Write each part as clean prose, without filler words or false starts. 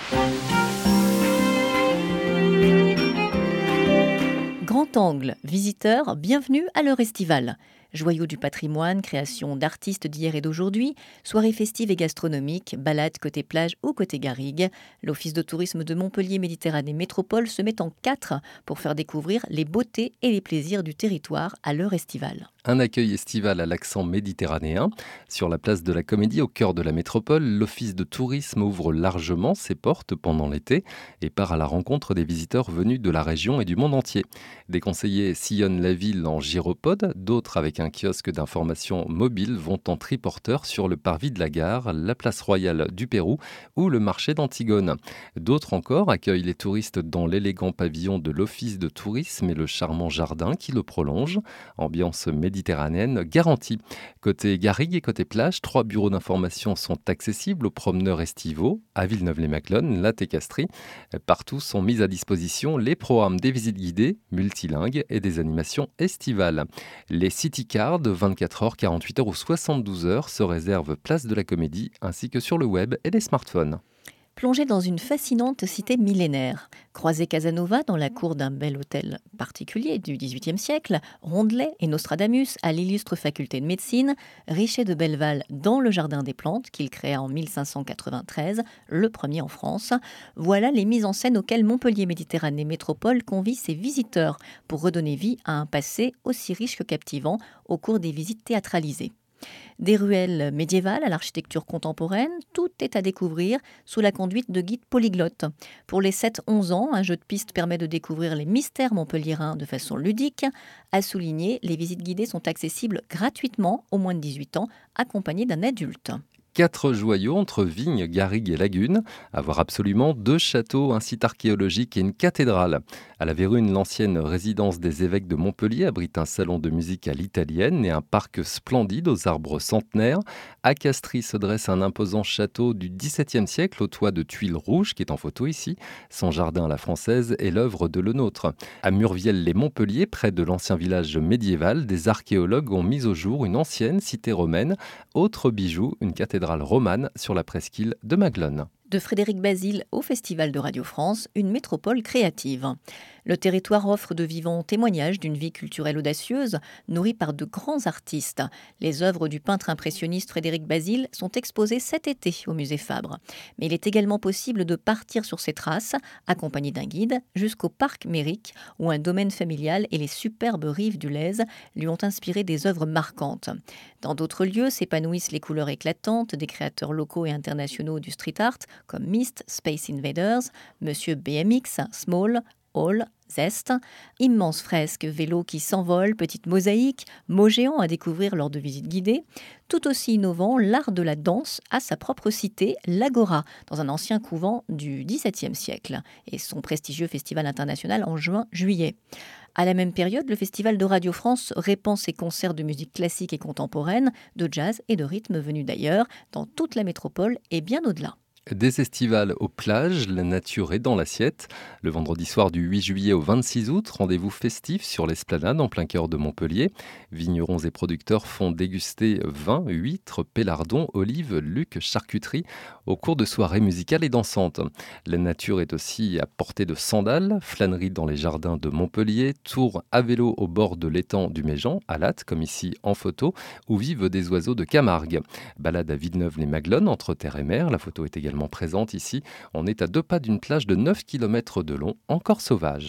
Grand Angle, visiteurs, bienvenue à l'heure estivale. Joyaux du patrimoine, création d'artistes d'hier et d'aujourd'hui, soirées festives et gastronomiques, balades côté plage ou côté garrigue. L'Office de tourisme de Montpellier Méditerranée Métropole se met en quatre pour faire découvrir les beautés et les plaisirs du territoire à l'heure estivale. Un accueil estival à l'accent méditerranéen. Sur la place de la Comédie, au cœur de la métropole, l'Office de tourisme ouvre largement ses portes pendant l'été et part à la rencontre des visiteurs venus de la région et du monde entier. Des conseillers sillonnent la ville en gyropode, d'autres avec un kiosque d'information mobile vont en triporteur sur le parvis de la gare, la place royale du Pérou ou le marché d'Antigone. D'autres encore accueillent les touristes dans l'élégant pavillon de l'Office de tourisme et le charmant jardin qui le prolonge. Ambiance méditerranéenne garantie. Côté garrigue et côté plage, 3 bureaux d'information sont accessibles aux promeneurs estivaux à Villeneuve-les-Maclones, Latte et Castries. Partout sont mis à disposition les programmes des visites guidées, multilingues et des animations estivales. Les City Cards, 24 heures, 48 heures ou 72 heures, se réservent place de la Comédie ainsi que sur le web et les smartphones. Plongez dans une fascinante cité millénaire. Croisez Casanova dans la cour d'un bel hôtel particulier du XVIIIe siècle, Rondelet et Nostradamus à l'illustre faculté de médecine, Richer de Belleval dans le jardin des plantes qu'il créa en 1593, le premier en France. Voilà les mises en scène auxquelles Montpellier Méditerranée Métropole convie ses visiteurs pour redonner vie à un passé aussi riche que captivant au cours des visites théâtralisées. Des ruelles médiévales à l'architecture contemporaine, tout est à découvrir sous la conduite de guides polyglottes. Pour les 7-11 ans, un jeu de piste permet de découvrir les mystères montpelliérains de façon ludique. À souligner, les visites guidées sont accessibles gratuitement aux moins de 18 ans, accompagnées d'un adulte. 4 joyaux entre vignes, garrigues et lagunes, à voir absolument 2 châteaux, un site archéologique et une cathédrale. À la Vérune, l'ancienne résidence des évêques de Montpellier abrite un salon de musique à l'italienne et un parc splendide aux arbres centenaires. À Castries se dresse un imposant château du XVIIe siècle au toit de tuiles rouges qui est en photo ici. Son jardin à la française est l'œuvre de Lenôtre. À Murviel-les-Montpellier, près de l'ancien village médiéval, des archéologues ont mis au jour une ancienne cité romaine. Autre bijou, une cathédrale romane sur la presqu'île de Maglone. De Frédéric Basile au Festival de Radio France, une métropole créative. Le territoire offre de vivants témoignages d'une vie culturelle audacieuse, nourrie par de grands artistes. Les œuvres du peintre impressionniste Frédéric Basile sont exposées cet été au musée Fabre. Mais il est également possible de partir sur ses traces, accompagné d'un guide, jusqu'au parc Mérique, où un domaine familial et les superbes rives du Lez lui ont inspiré des œuvres marquantes. Dans d'autres lieux s'épanouissent les couleurs éclatantes des créateurs locaux et internationaux du street art, comme Myst, Space Invaders, Monsieur BMX, Small, Hall, Zest, immenses fresques, vélos qui s'envolent, petites mosaïques, mots géants à découvrir lors de visites guidées. Tout aussi innovant, l'art de la danse a sa propre cité, l'Agora, dans un ancien couvent du XVIIe siècle, et son prestigieux festival international en juin-juillet. À la même période, le Festival de Radio France répand ses concerts de musique classique et contemporaine, de jazz et de rythme venus d'ailleurs, dans toute la métropole et bien au-delà. Des estivales aux plages, la nature est dans l'assiette. Le vendredi soir du 8 juillet au 26 août, rendez-vous festif sur l'esplanade en plein cœur de Montpellier. Vignerons et producteurs font déguster vin, huîtres, pélardons, olives, luc, charcuterie au cours de soirées musicales et dansantes. La nature est aussi à portée de sandales, flânerie dans les jardins de Montpellier, tour à vélo au bord de l'étang du Méjean, à Latte, comme ici en photo, où vivent des oiseaux de Camargue. Balade à Villeneuve-les-Maglones, entre terre et mer, la photo est également présente ici. On est à 2 pas d'une plage de 9 km de long, encore sauvage.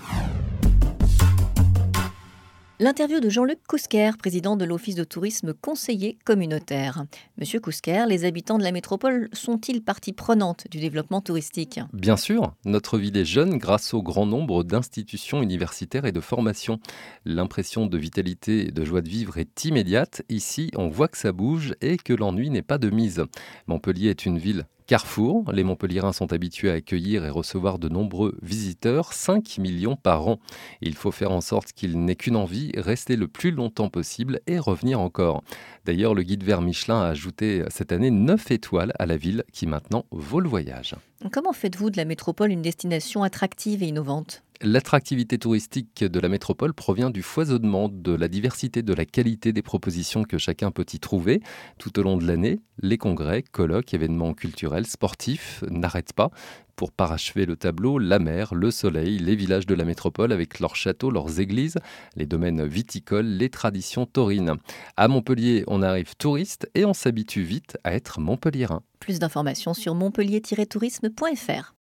L'interview de Jean-Luc Cousquer, président de l'Office de tourisme conseiller communautaire. Monsieur Cousquer, les habitants de la métropole sont-ils partie prenante du développement touristique ? Bien sûr, notre ville est jeune grâce au grand nombre d'institutions universitaires et de formations. L'impression de vitalité et de joie de vivre est immédiate. Ici, on voit que ça bouge et que l'ennui n'est pas de mise. Montpellier est une ville Carrefour, les Montpelliérains sont habitués à accueillir et recevoir de nombreux visiteurs, 5 millions par an. Il faut faire en sorte qu'il n'ait qu'une envie, rester le plus longtemps possible et revenir encore. D'ailleurs, le guide vert Michelin a ajouté cette année 9 étoiles à la ville qui maintenant vaut le voyage. Comment faites-vous de la métropole une destination attractive et innovante ? L'attractivité touristique de la métropole provient du foisonnement, de la diversité, de la qualité des propositions que chacun peut y trouver. Tout au long de l'année, les congrès, colloques, événements culturels, sportifs n'arrêtent pas. Pour parachever le tableau, la mer, le soleil, les villages de la métropole avec leurs châteaux, leurs églises, les domaines viticoles, les traditions taurines. À Montpellier, on arrive touriste et on s'habitue vite à être montpelliérain. Plus d'informations sur montpellier-tourisme.fr.